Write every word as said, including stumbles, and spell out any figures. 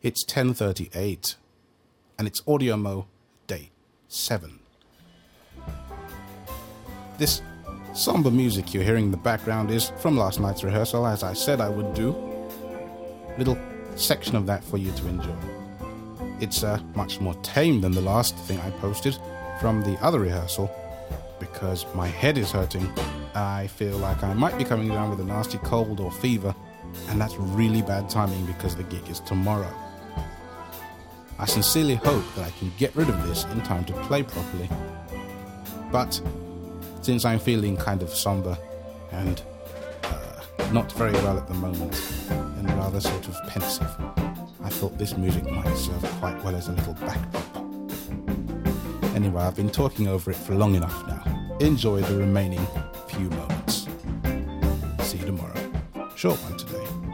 It's ten thirty-eight, and it's AudioMo Day seven. This somber music you're hearing in the background is from last night's rehearsal, as I said I would do. Little section of that for you to enjoy. It's uh, much more tame than the last thing I posted from the other rehearsal, because my head is hurting. I feel like I might be coming down with a nasty cold or fever, and that's really bad timing because the gig is tomorrow. I sincerely hope that I can get rid of this in time to play properly. But since I'm feeling kind of somber and uh, not very well at the moment, and rather sort of pensive, I thought this music might serve quite well as a little backdrop. Anyway, I've been talking over it for long enough now. Enjoy the remaining few moments. See you tomorrow. Short one today.